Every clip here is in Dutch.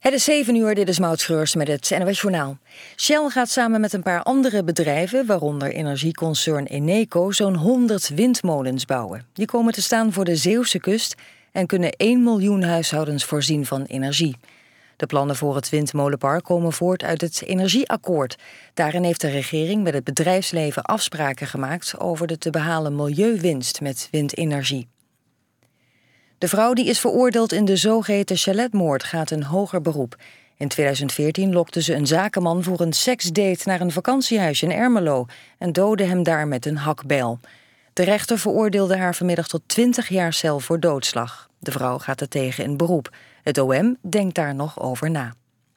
Het is 7 uur, dit is Maud Schreurs met het NOS Journaal. Shell gaat samen met een paar andere bedrijven, waaronder energieconcern Eneco, zo'n 100 windmolens bouwen. Die komen te staan voor de Zeeuwse kust en kunnen 1 miljoen huishoudens voorzien van energie. De plannen voor het windmolenpark komen voort uit het Energieakkoord. Daarin heeft de regering met het bedrijfsleven afspraken gemaakt over de te behalen milieuwinst met windenergie. De vrouw die is veroordeeld in de zogeheten chaletmoord gaat een hoger beroep. In 2014 lokte ze een zakenman voor een seksdate naar een vakantiehuisje in Ermelo en doodde hem daar met een hakbijl. De rechter veroordeelde haar vanmiddag tot 20 jaar cel voor doodslag. De vrouw gaat er tegen in beroep. Het OM denkt daar nog over na.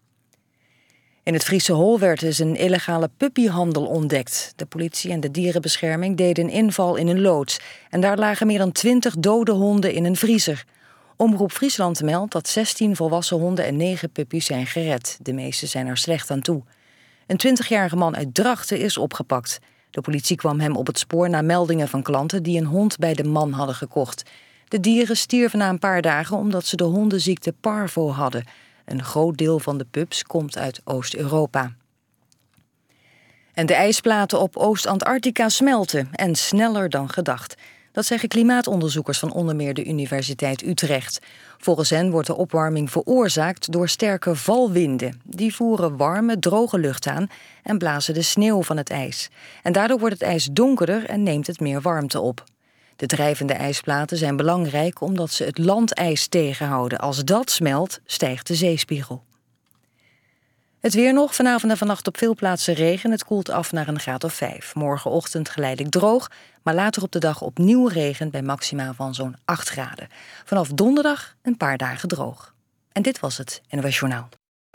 In het Friese Holwerd is een illegale puppyhandel ontdekt. De politie en de dierenbescherming deden een inval in een loods. En daar lagen meer dan 20 dode honden in een vriezer. Omroep Friesland meldt dat 16 volwassen honden en 9 puppies zijn gered. De meeste zijn er slecht aan toe. Een 20-jarige man uit Drachten is opgepakt. De politie kwam hem op het spoor na meldingen van klanten die een hond bij de man hadden gekocht. De dieren stierven na een paar dagen omdat ze de hondenziekte parvo hadden. Een groot deel van de pups komt uit Oost-Europa. En de ijsplaten op Oost-Antarctica smelten en sneller dan gedacht. Dat zeggen klimaatonderzoekers van onder meer de Universiteit Utrecht. Volgens hen wordt de opwarming veroorzaakt door sterke valwinden. Die voeren warme, droge lucht aan en blazen de sneeuw van het ijs. En daardoor wordt het ijs donkerder en neemt het meer warmte op. De drijvende ijsplaten zijn belangrijk omdat ze het landijs tegenhouden. Als dat smelt, stijgt de zeespiegel. Het weer nog, vanavond en vannacht op veel plaatsen regen. Het koelt af naar een graad of 5. Morgenochtend geleidelijk droog, maar later op de dag opnieuw regen bij maxima van zo'n 8 graden. Vanaf donderdag een paar dagen droog. En dit was het NOS Journaal.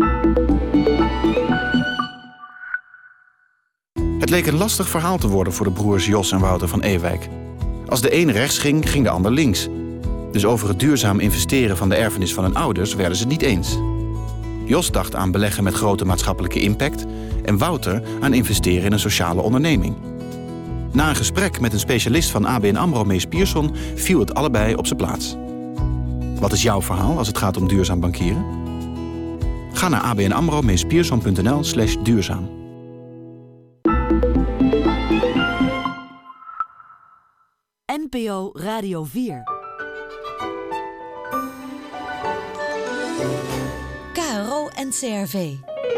Het leek een lastig verhaal te worden voor de broers Jos en Wouter van Ewijk. Als de een rechts ging, ging de ander links. Dus over het duurzaam investeren van de erfenis van hun ouders werden ze het niet eens. Jos dacht aan beleggen met grote maatschappelijke impact en Wouter aan investeren in een sociale onderneming. Na een gesprek met een specialist van ABN AMRO Mees Pierson viel het allebei op zijn plaats. Wat is jouw verhaal als het gaat om duurzaam bankieren? Ga naar abnamro-meespierson.nl/duurzaam. NPO Radio 4. KRO NCRV.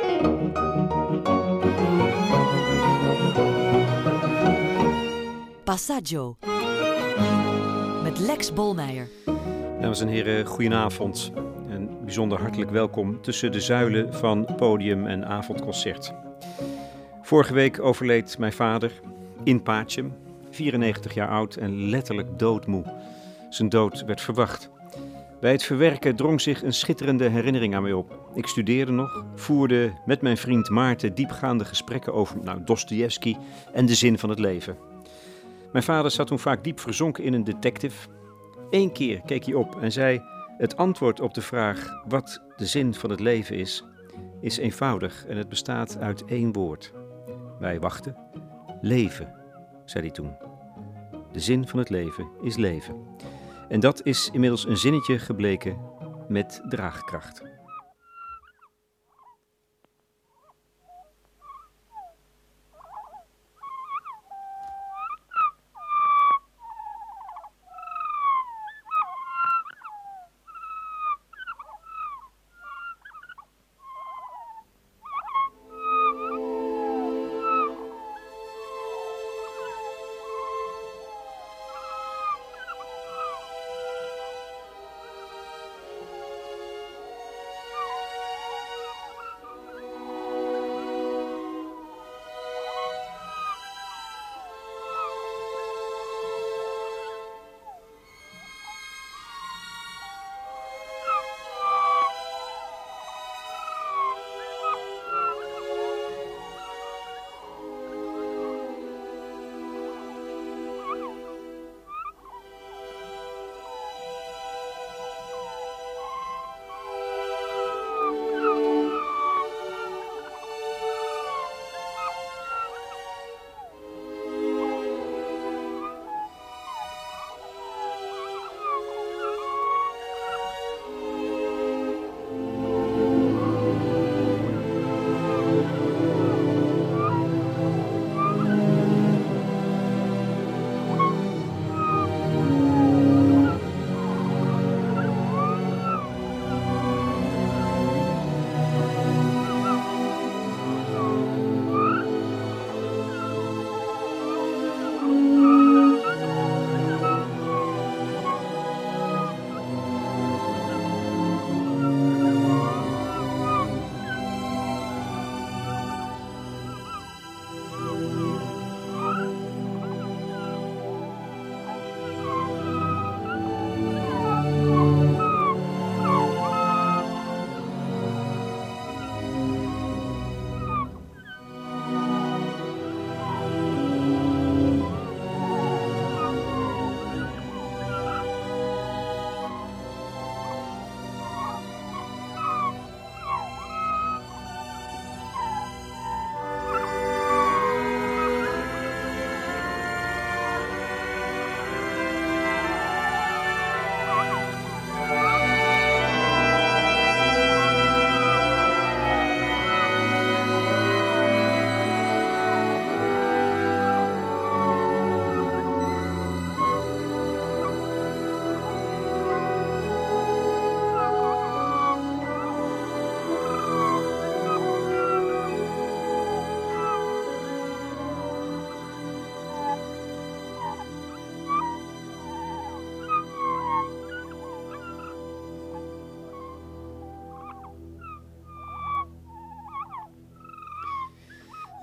Passaggio. Met Lex Bolmeijer. Dames en heren, goedenavond. En bijzonder hartelijk welkom tussen de zuilen van podium en avondconcert. Vorige week overleed mijn vader in Paatjem, 94 jaar oud en letterlijk doodmoe. Zijn dood werd verwacht. Bij het verwerken drong zich een schitterende herinnering aan mij op. Ik studeerde nog, voerde met mijn vriend Maarten diepgaande gesprekken over Dostojevski en de zin van het leven. Mijn vader zat toen vaak diep verzonken in een detective. 1 keer keek hij op en zei: het antwoord op de vraag wat de zin van het leven is eenvoudig en het bestaat uit 1 woord. Wij wachten. Leven, zei hij toen. De zin van het leven is leven. En dat is inmiddels een zinnetje gebleken met draagkracht.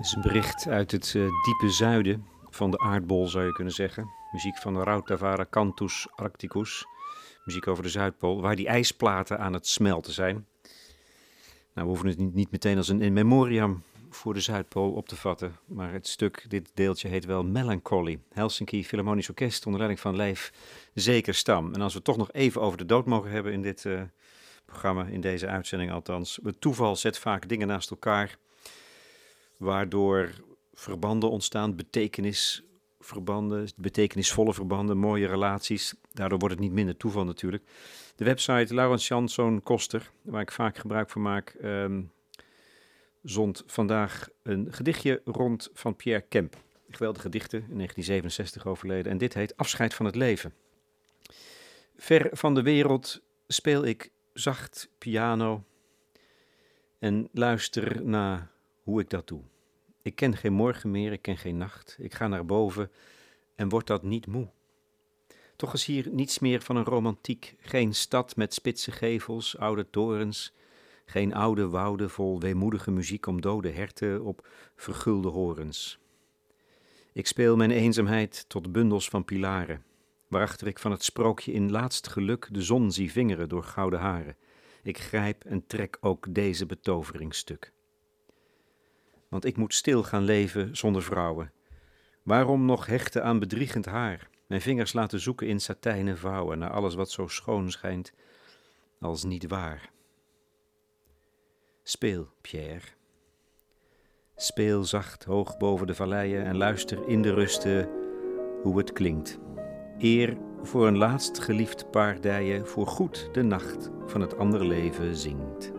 Het is een bericht uit het diepe zuiden van de aardbol, zou je kunnen zeggen. Muziek van Rautavaara Cantus Arcticus. Muziek over de Zuidpool, waar die ijsplaten aan het smelten zijn. Nou, we hoeven het niet meteen als een in memoriam voor de Zuidpool op te vatten. Maar het stuk, dit deeltje, heet wel Melancholy. Helsinki Philharmonisch Orkest onder leiding van Leif Zekerstam. En als we het toch nog even over de dood mogen hebben in dit programma, in deze uitzending althans. Het toeval zet vaak dingen naast elkaar, waardoor verbanden ontstaan, betekenisvolle verbanden, mooie relaties. Daardoor wordt het niet minder toeval natuurlijk. De website Laurens Janszoon Koster, waar ik vaak gebruik van maak, zond vandaag een gedichtje rond van Pierre Kemp. Geweldige gedichten, in 1967 overleden. En dit heet Afscheid van het leven. Ver van de wereld speel ik zacht piano en luister naar hoe ik dat doe. Ik ken geen morgen meer, ik ken geen nacht. Ik ga naar boven en word dat niet moe. Toch is hier niets meer van een romantiek. Geen stad met spitse gevels, oude torens. Geen oude wouden vol weemoedige muziek om dode herten op vergulde horens. Ik speel mijn eenzaamheid tot bundels van pilaren, waarachter ik van het sprookje in laatst geluk de zon zie vingeren door gouden haren. Ik grijp en trek ook deze betovering stuk. Want ik moet stil gaan leven zonder vrouwen. Waarom nog hechten aan bedriegend haar? Mijn vingers laten zoeken in satijnen vouwen naar alles wat zo schoon schijnt als niet waar. Speel, Pierre. Speel zacht hoog boven de valleien en luister in de rusten hoe het klinkt. Eer voor een laatst geliefd paar dijen voor goed de nacht van het andere leven zingt.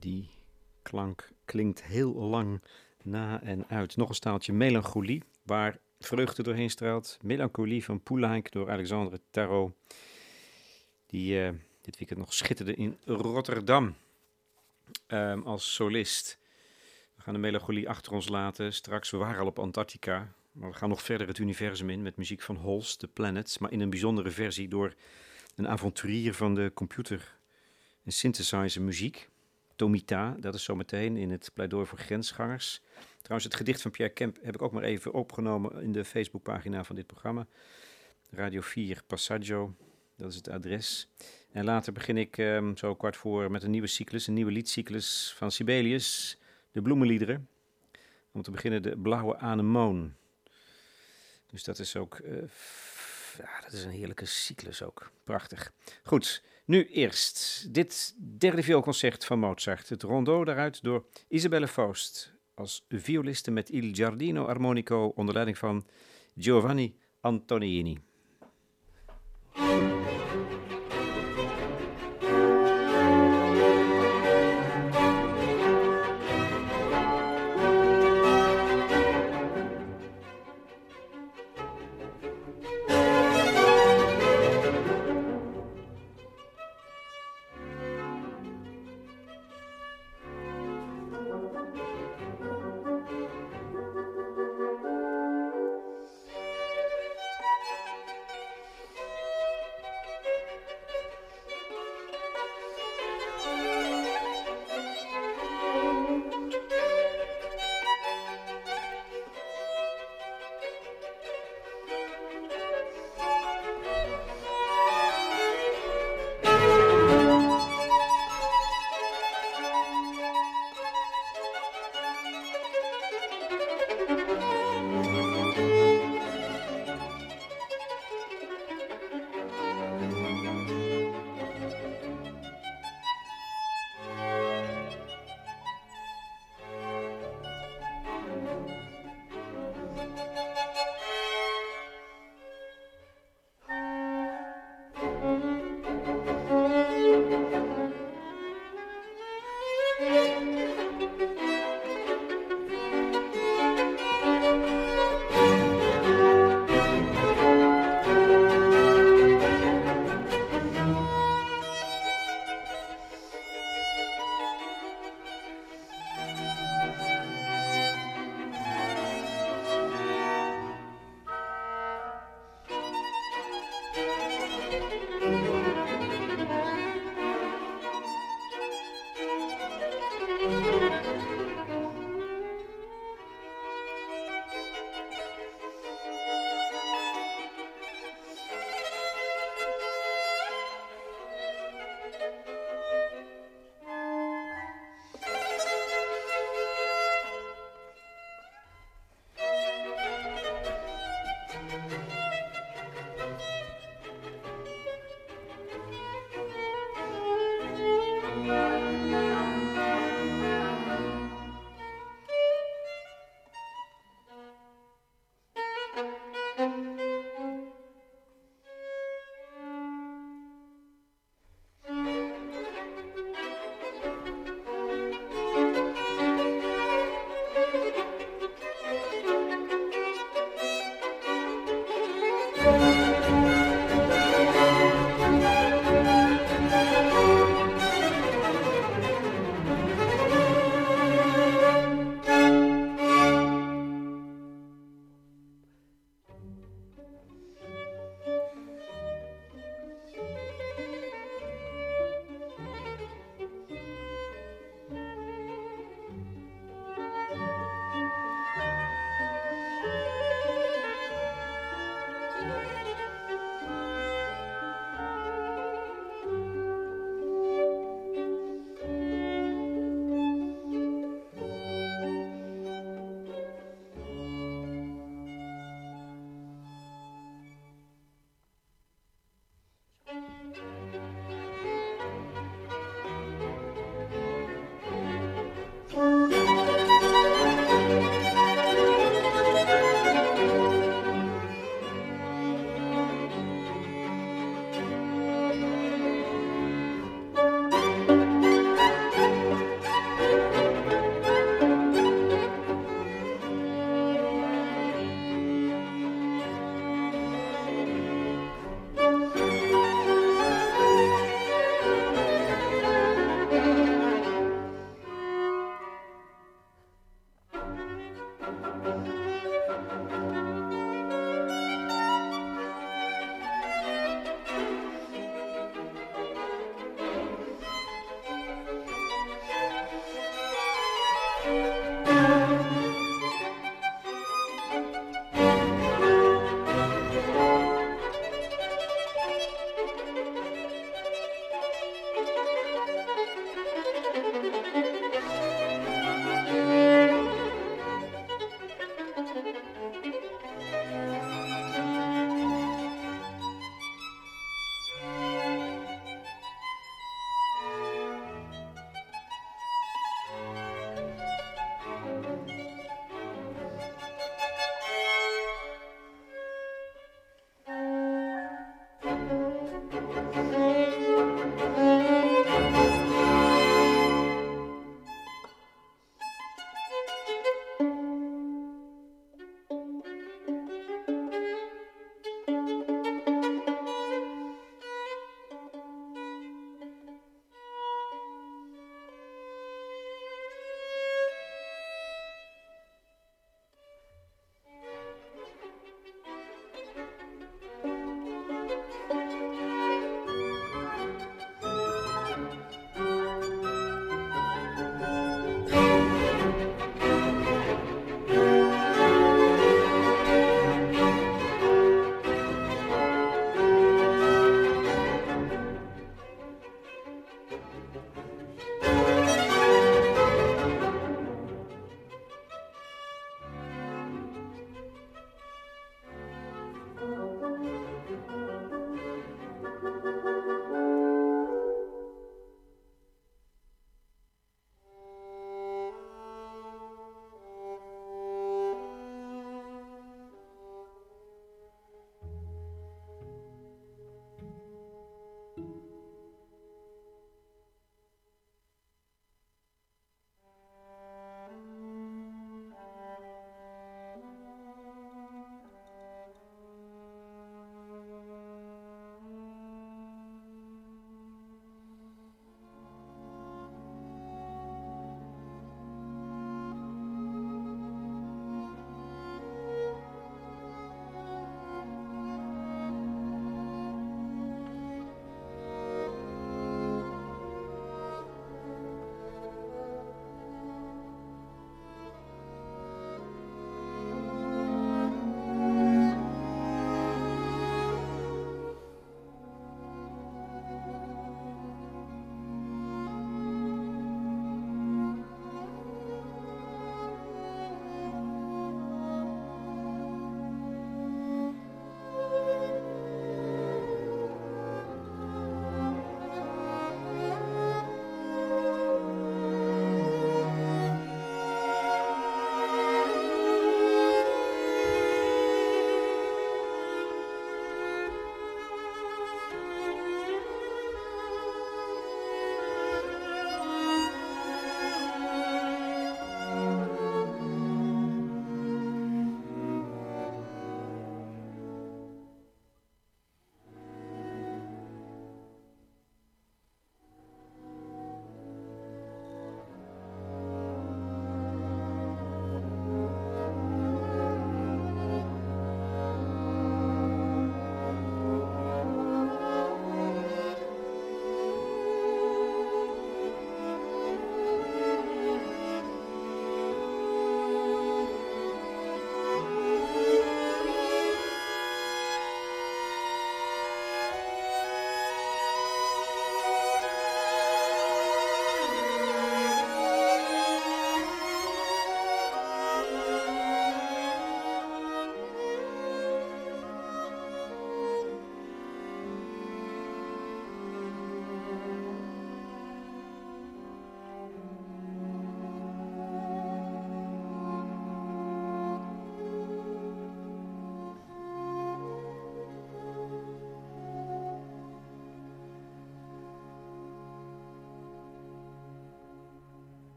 Die klank klinkt heel lang na en uit. Nog een staaltje Melancholie, waar vreugde doorheen straalt. Melancholie van Poulenc door Alexandre Tarot, die dit weekend nog schitterde in Rotterdam als solist. We gaan de melancholie achter ons laten. Straks, we waren al op Antarctica, maar we gaan nog verder het universum in met muziek van Holst, The Planets, maar in een bijzondere versie door een avonturier van de computer en synthesizer muziek. Tomita, dat is zometeen in het pleidooi voor grensgangers. Trouwens, het gedicht van Pierre Kemp heb ik ook maar even opgenomen in de Facebookpagina van dit programma. Radio 4 Passaggio, dat is het adres. En later begin ik zo 15:15 met een nieuwe cyclus, een nieuwe liedcyclus van Sibelius, de bloemenliederen. Om te beginnen de Blauwe Anemoon. Dus dat is ook, dat is een heerlijke cyclus ook. Prachtig. Goed, nu eerst dit derde vioolconcert van Mozart. Het rondo daaruit door Isabelle Faust als violiste met Il Giardino Armonico onder leiding van Giovanni Antonini.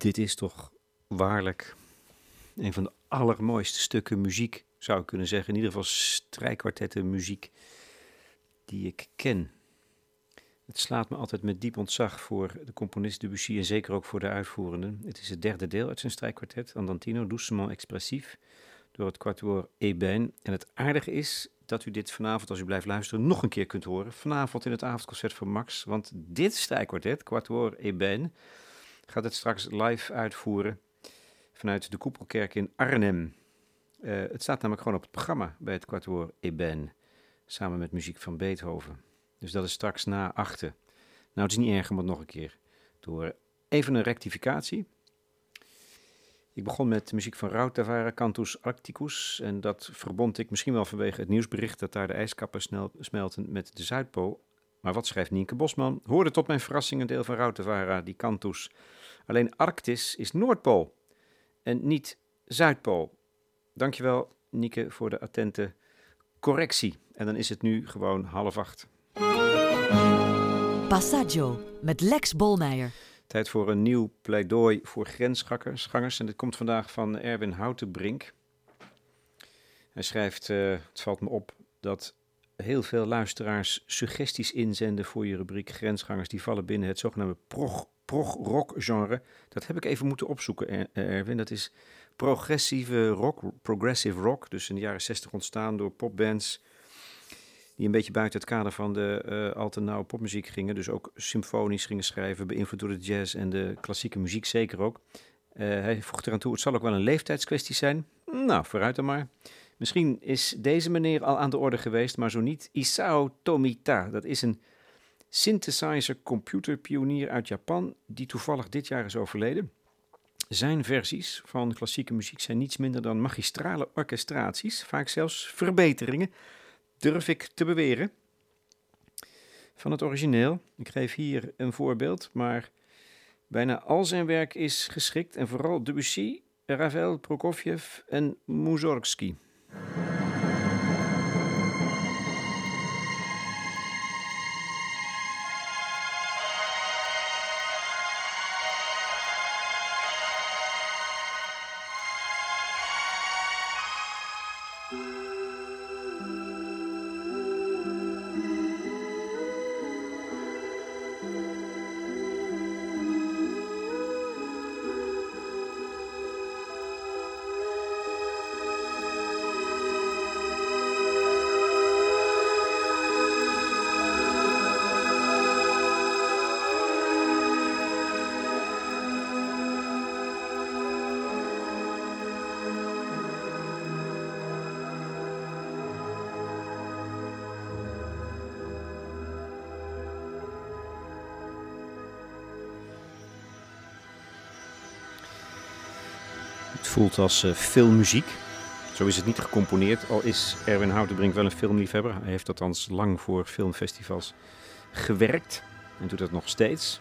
Dit is toch waarlijk een van de allermooiste stukken muziek, zou ik kunnen zeggen. In ieder geval strijkkwartetten muziek die ik ken. Het slaat me altijd met diep ontzag voor de componist Debussy en zeker ook voor de uitvoerenden. Het is het derde deel uit zijn strijkkwartet, Andantino, doucement expressief, door het Quatuor Ébène. En het aardige is dat u dit vanavond, als u blijft luisteren, nog een keer kunt horen. Vanavond in het avondconcert van Max, want dit strijkkwartet, Quatuor Ébène, gaat het straks live uitvoeren vanuit de Koepelkerk in Arnhem. Het staat namelijk gewoon op het programma bij het Quatuor Ébène, samen met muziek van Beethoven. Dus dat is straks na 8. Nou, het is niet erg om het nog een keer te horen. Even een rectificatie. Ik begon met muziek van Rautavaara, Cantus Arcticus. En dat verbond ik misschien wel vanwege het nieuwsbericht dat daar de ijskappen smelten met de Zuidpool. Maar wat schrijft Nienke Bosman? Hoorde tot mijn verrassing een deel van Rautavaara, die Cantus. Alleen Arctis is Noordpool en niet Zuidpool. Dankjewel, Nienke, voor de attente correctie. En dan is het nu gewoon 7:30. Passaggio met Lex Bolmeijer. Tijd voor een nieuw pleidooi voor grensgangers. En dit komt vandaag van Erwin Houtenbrink. Hij schrijft, het valt me op, dat heel veel luisteraars suggesties inzenden voor je rubriek grensgangers. Die vallen binnen het zogenaamde prog-rock genre. Dat heb ik even moeten opzoeken, Erwin. Dat is progressive rock. Dus in de jaren 60 ontstaan door popbands die een beetje buiten het kader van de al te nauwe popmuziek gingen. Dus ook symfonisch gingen schrijven, beïnvloed door de jazz en de klassieke muziek zeker ook. Hij voegt eraan toe, het zal ook wel een leeftijdskwestie zijn. Nou, vooruit dan maar. Misschien is deze meneer al aan de orde geweest, maar zo niet. Isao Tomita, dat is een synthesizer computerpionier uit Japan, die toevallig dit jaar is overleden. Zijn versies van klassieke muziek zijn niets minder dan magistrale orchestraties, vaak zelfs verbeteringen, durf ik te beweren, van het origineel. Ik geef hier een voorbeeld, maar bijna al zijn werk is geschikt en vooral Debussy, Ravel, Prokofjev en Mussorgsky. Het voelt als filmmuziek. Zo is het niet gecomponeerd, al is Erwin Houtenbrink wel een filmliefhebber. Hij heeft althans lang voor filmfestivals gewerkt en doet dat nog steeds.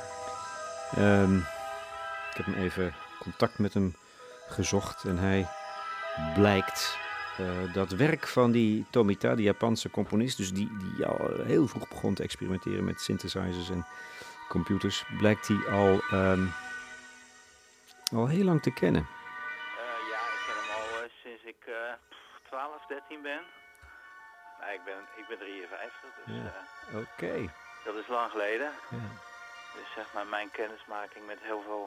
Ik heb hem even contact met hem gezocht en hij blijkt dat werk van die Tomita, die Japanse componist, dus die al heel vroeg begon te experimenteren met synthesizers en computers, blijkt hij al heel lang te kennen. Ja, ik ken hem al sinds ik 12, 13 ben. Nou, ik ben 53, dus Oké. dat is lang geleden. Ja. Dus zeg maar mijn kennismaking met heel veel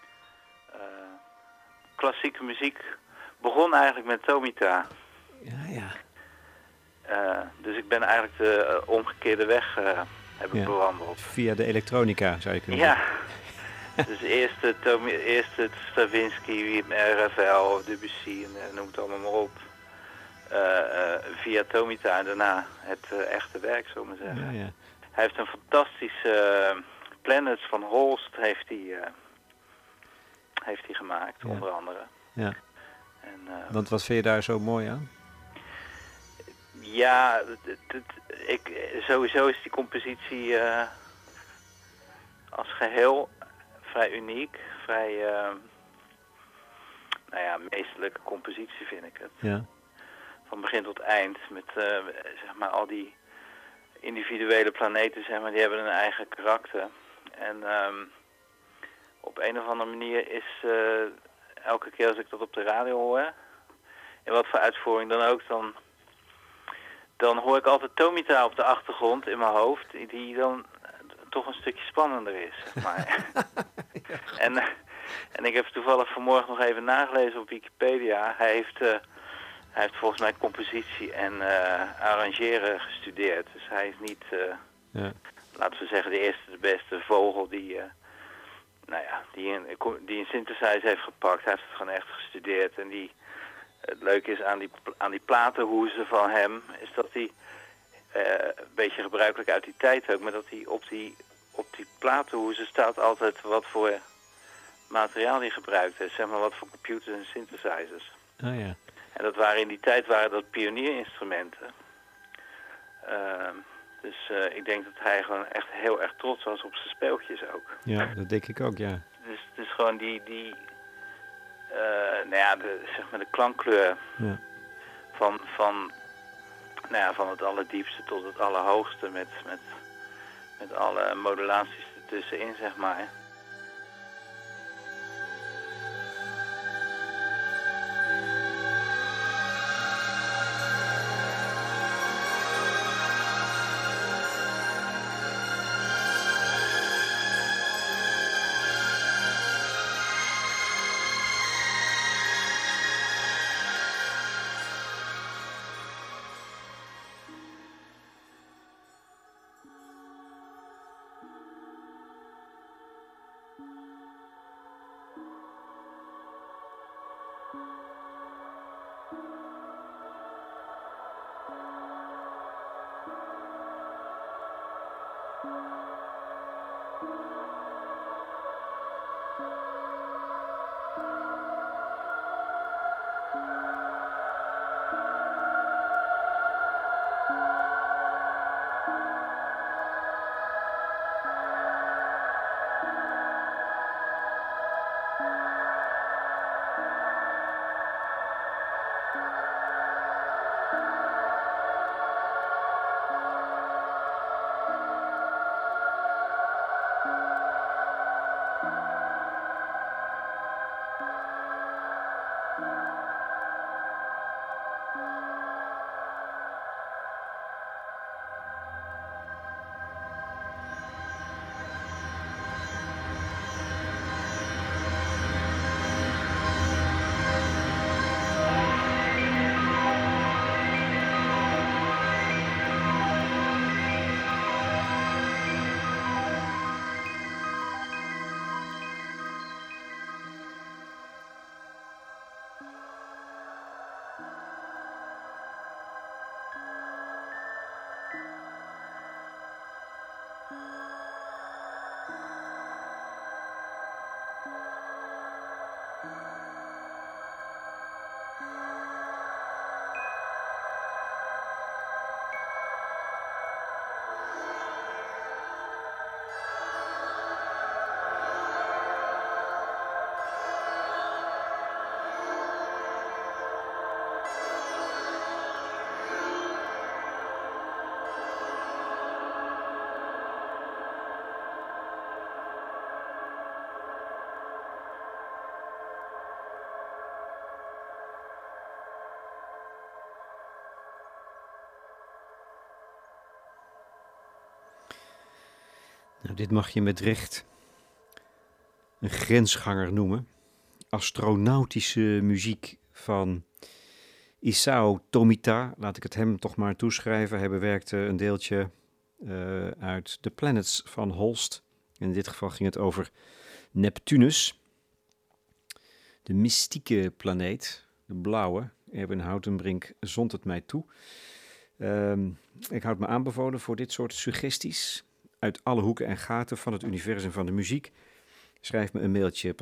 klassieke muziek begon eigenlijk met Tomita. Ja. Dus ik ben eigenlijk de omgekeerde weg heb ik bewandeld. Via de elektronica zou je kunnen zeggen. Ja. Dus eerst het Stravinsky, Ravel, Debussy, noem het allemaal maar op. Via Tomita en daarna het echte werk, zullen we maar zeggen. Ja. Hij heeft een fantastische Planets van Holst heeft hij gemaakt, onder andere. Ja. En, want wat vind je daar zo mooi aan? Ja, sowieso is die compositie als geheel vrij uniek, vrij meesterlijke compositie vind ik het. Ja. Van begin tot eind met zeg maar al die individuele planeten, zeg maar, die hebben een eigen karakter. En op een of andere manier is elke keer als ik dat op de radio hoor, in wat voor uitvoering dan ook, dan hoor ik altijd Tomita op de achtergrond in mijn hoofd, die dan toch een stukje spannender is, zeg maar. Ja. En ik heb toevallig vanmorgen nog even nagelezen op Wikipedia. Hij heeft volgens mij compositie en arrangeren gestudeerd. Dus hij is niet, laten we zeggen, de eerste, de beste vogel die een synthesizer heeft gepakt. Hij heeft het gewoon echt gestudeerd. En het leuke is aan die platenhoezen van hem, is dat die, een beetje gebruikelijk uit die tijd ook, maar dat hij op die platenhoezen staat altijd wat voor materiaal die gebruikt heeft. Zeg maar wat voor computers en synthesizers. Oh ja. En in die tijd waren dat pionierinstrumenten. Dus ik denk dat hij gewoon echt heel erg trots was op zijn speeltjes ook. Ja, dat denk ik ook, ja. Dus het is gewoon zeg maar de klankkleur van het allerdiepste tot het allerhoogste met alle modulaties ertussenin, zeg maar. Nou, dit mag je met recht een grensganger noemen. Astronautische muziek van Isao Tomita, laat ik het hem toch maar toeschrijven. Hij bewerkte een deeltje uit The Planets van Holst. In dit geval ging het over Neptunus, de mystieke planeet, de blauwe. Erwin Houtenbrink zond het mij toe. Ik houd me aanbevolen voor dit soort suggesties uit alle hoeken en gaten van het universum van de muziek. Schrijf me een mailtje,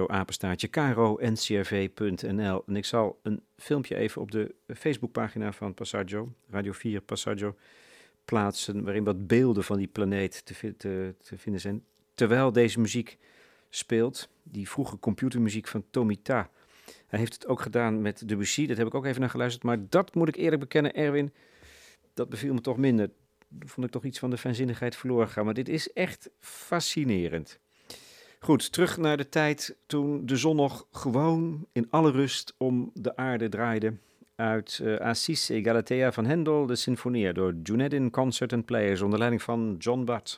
passaggio@ncrv.nl. En ik zal een filmpje even op de Facebookpagina van Passaggio, Radio 4 Passaggio, plaatsen, waarin wat beelden van die planeet te vinden zijn. Terwijl deze muziek speelt, die vroege computermuziek van Tomita. Hij heeft het ook gedaan met Debussy, dat heb ik ook even naar geluisterd. Maar dat moet ik eerlijk bekennen, Erwin, dat beviel me toch minder. Vond ik toch iets van de fijnzinnigheid verloren gaan. Maar dit is echt fascinerend. Goed, terug naar de tijd toen de zon nog gewoon in alle rust om de aarde draaide. Uit Assis et Galatea van Handel, de Sinfonia, door Dunedin Concert and Players onder leiding van John Butt.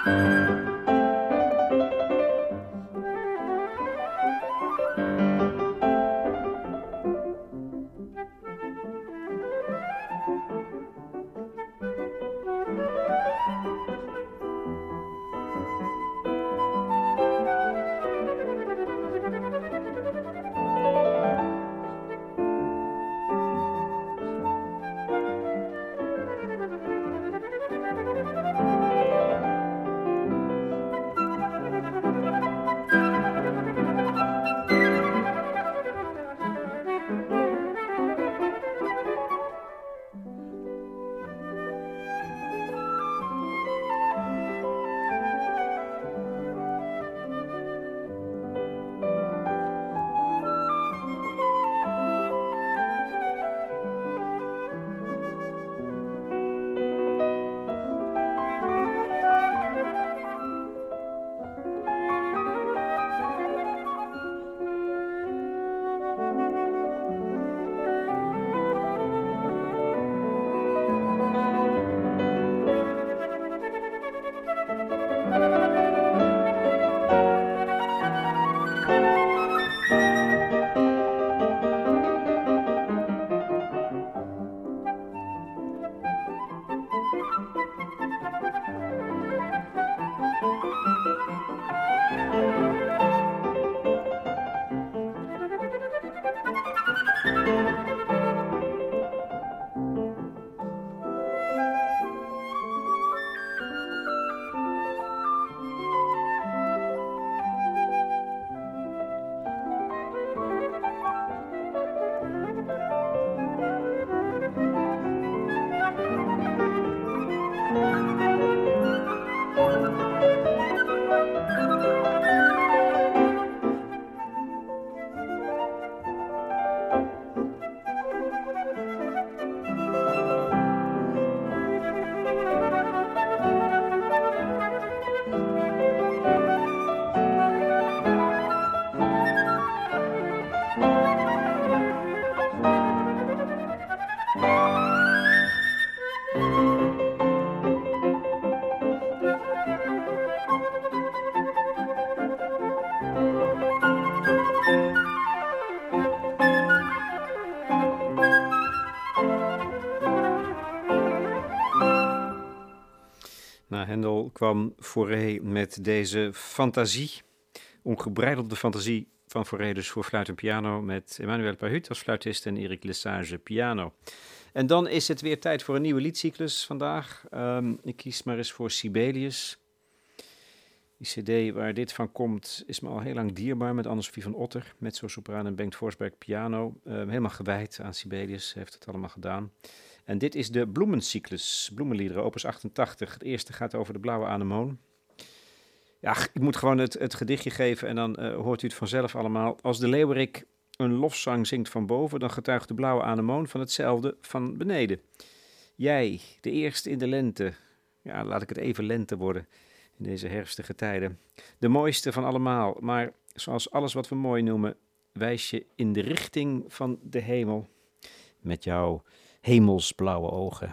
Händel kwam Fauré met deze fantasie, ongebreidelde fantasie van Fauré dus voor fluit en piano, met Emmanuel Pahut als fluitist en Eric Lesage piano. En dan is het weer tijd voor een nieuwe liedcyclus vandaag. Ik kies maar eens voor Sibelius. Die cd waar dit van komt is me al heel lang dierbaar, met Anne-Sophie van Otter, mezzo-sopraan en Bengt Forsberg piano. Helemaal gewijd aan Sibelius, heeft het allemaal gedaan. En dit is de Bloemencyclus, Bloemenliederen, opus 88. Het eerste gaat over de blauwe anemoon. Ja, ik moet gewoon het gedichtje geven en dan hoort u het vanzelf allemaal. Als de leeuwerik een lofzang zingt van boven, dan getuigt de blauwe anemoon van hetzelfde van beneden. Jij, de eerste in de lente, ja, laat ik het even lente worden in deze herfstige tijden. De mooiste van allemaal, maar zoals alles wat we mooi noemen, wijs je in de richting van de hemel met jouw hemelsblauwe ogen.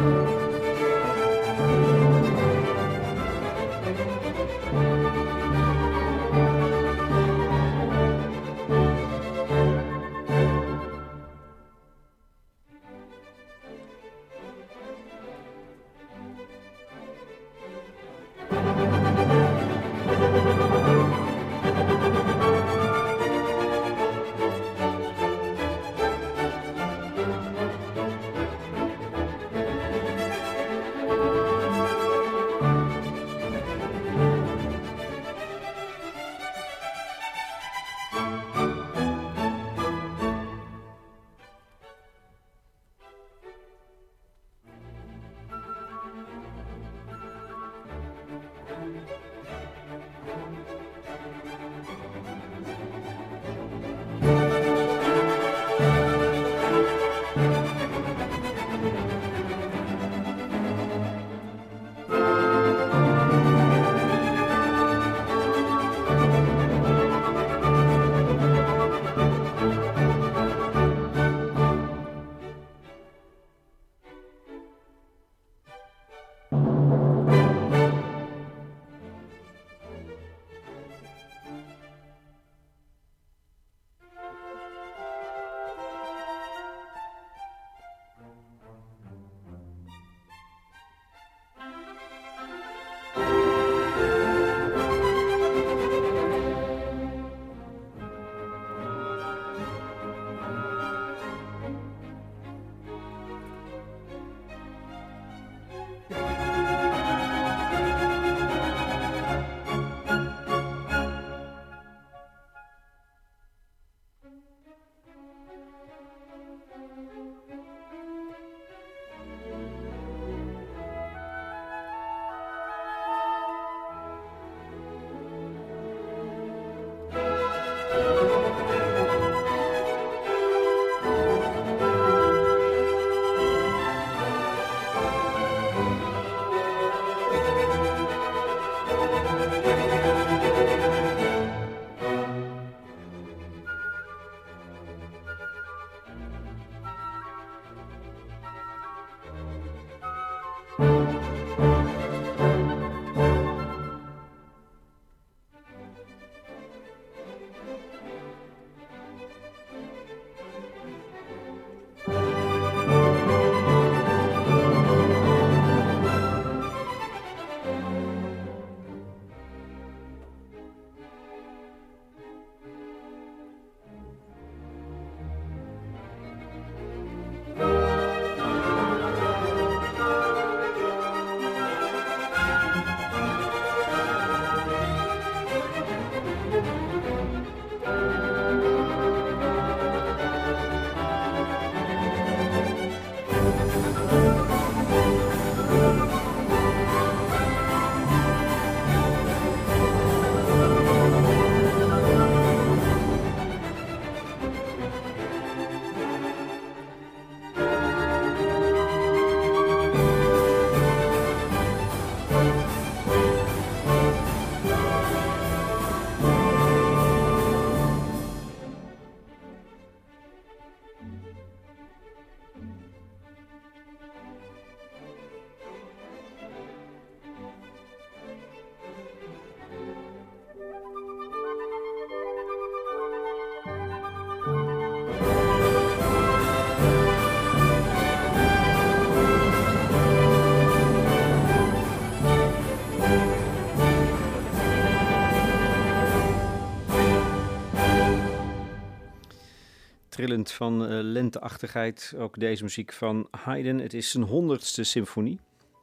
Trillend van lenteachtigheid, ook deze muziek van Haydn. Het is zijn 100ste symfonie.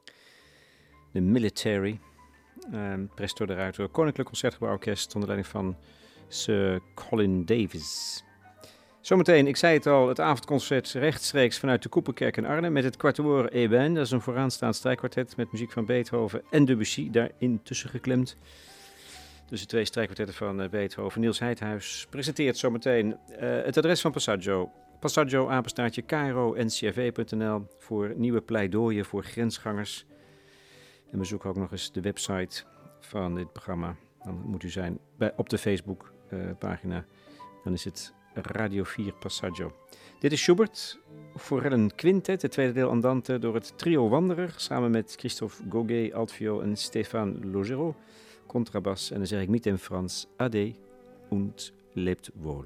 De Military. Presto de Ruiter, Koninklijk Concertgebouworkest onder leiding van Sir Colin Davis. Zometeen, ik zei het al, het avondconcert rechtstreeks vanuit de Koepelkerk in Arnhem met het Quatuor Eben. Dat is een vooraanstaand strijkkwartet met muziek van Beethoven en Debussy daarin tussen geklemd. Dus de twee strijkkwartetten van Beethoven. Niels Heidhuis presenteert zometeen het adres van Passaggio. Passaggio, apenstaartje, KRO-NCRV.nl voor nieuwe pleidooien voor grensgangers. En bezoek ook nog eens de website van dit programma. Dan moet u zijn op de Facebook pagina. Dan is het Radio 4 Passaggio. Dit is Schubert, Forellen Quintet, het tweede deel Andante door het trio Wanderer, samen met Christophe Goguet, altviool en Stéphane Logero, contrabas. En dan zeg ik niet in Frans, Ade und lebt wohl.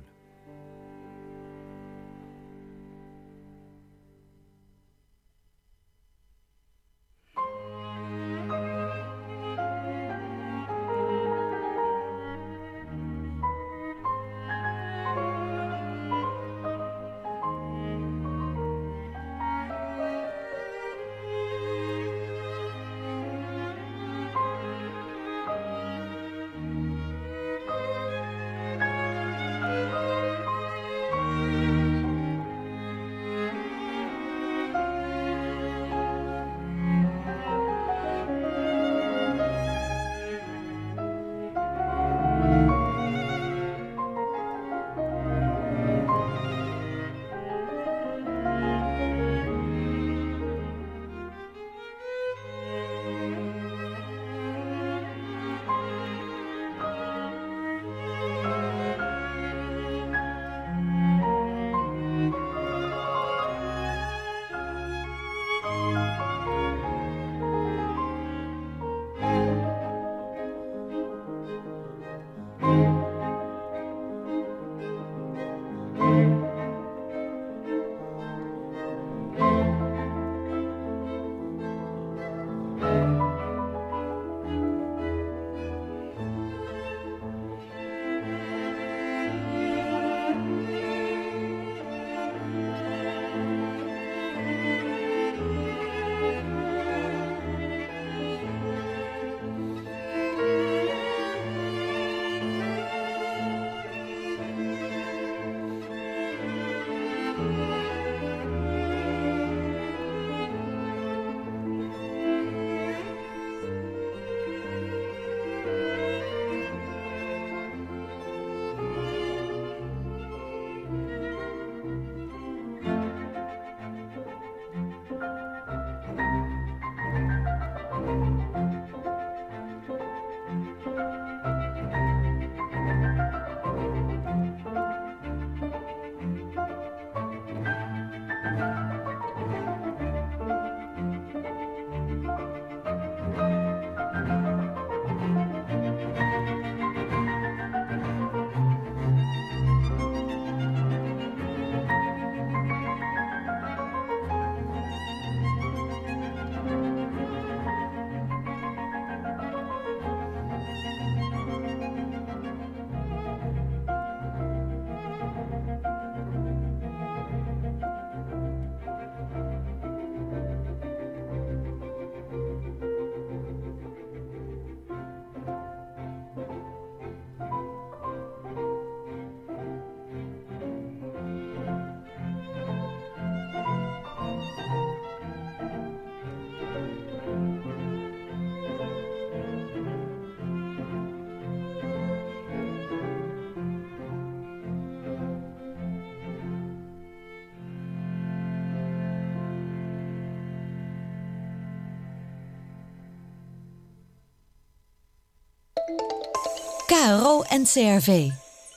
KRO en CRV.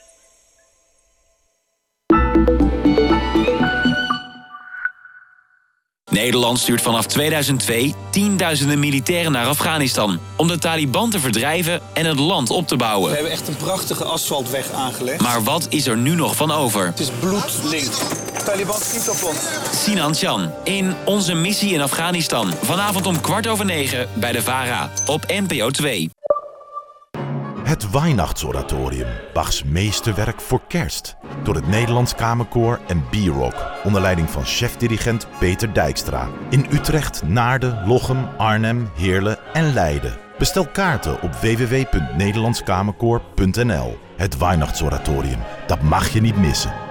Nederland stuurt vanaf 2002 tienduizenden militairen naar Afghanistan om de Taliban te verdrijven en het land op te bouwen. We hebben echt een prachtige asfaltweg aangelegd. Maar wat is er nu nog van over? Het is bloedlink. Taliban schiet op ons. Sinan Chan in Onze Missie in Afghanistan. Vanavond om 9:15 bij de VARA op NPO 2. Het Weihnachtsoratorium, Bachs meesterwerk voor kerst. Door het Nederlands Kamerkoor en B-Rock, onder leiding van chefdirigent Peter Dijkstra. In Utrecht, Naarden, Lochem, Arnhem, Heerlen en Leiden. Bestel kaarten op www.nederlandskamerkoor.nl. Het Weihnachtsoratorium, dat mag je niet missen.